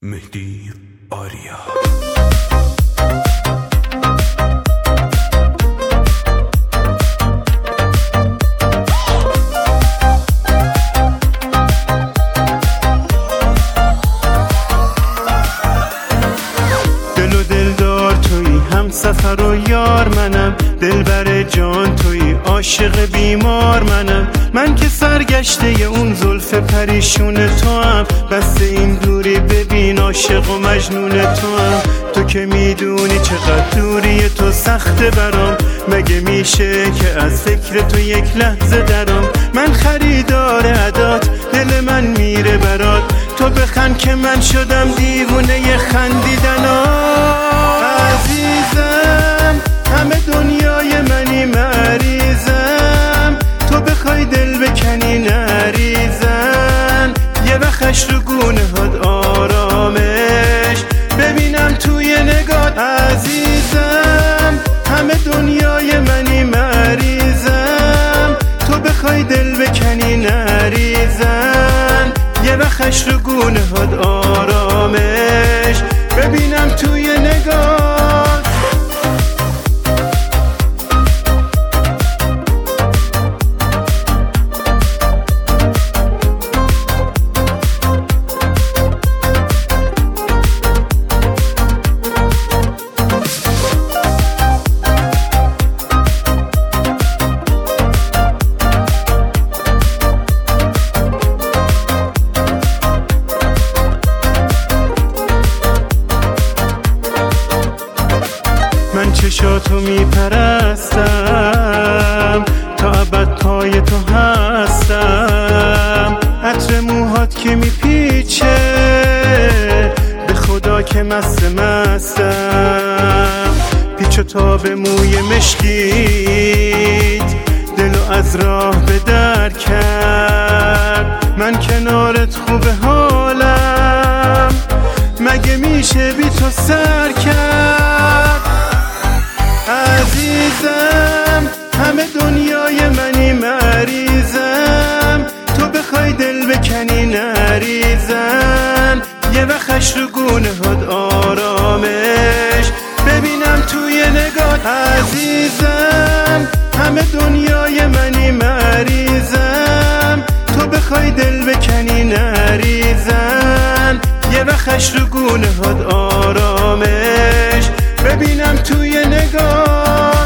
مهدی آریا. دل و دلدار تویی، هم سفر و یار منم، دلبر جان تویی، عاشق بیمار منم. من که سرگشته اون زلف پریشون تو هم، بس این دوری ببین عاشق و مجنون تو هم. تو که میدونی چقدر دوری تو سخته برام، مگه میشه که از فکر تو یک لحظه درام. من خریدار عدات، دل من میره برات، تو بخند که من شدم دیوونه خندیدن. عزیزم همه دنیای منی، مریضم تو بخوای دل بکنی نریزن. یه وقتش رو گونه هات آرامش ببینم توی نگات. عزیزم همه دنیای منی، مریضم تو بخوای دل بکنی نریزن. یه وقتش رو گونه هات آرامش ببینم توی نگات. من چشاتو میپرستم، تا ابد پای تو هستم. عطر موهات که میپیچه، به خدا که مستم. پیچ و تاب موی مشکیت دلو از راه به در کرد. من کنارت خوب حالم، مگه میشه بی تو سر کرد. عزیزم همه دنیای منی، مریضم تو بخوای دل بکنی نریزن. یه وقتش رو گونه هات آرامش ببینم توی نگات. عزیزم همه دنیای منی، مریضم تو بخوای دل بکنی نریزن. یه وقتش رو گونه هات آرامش ببینم توی نگاه.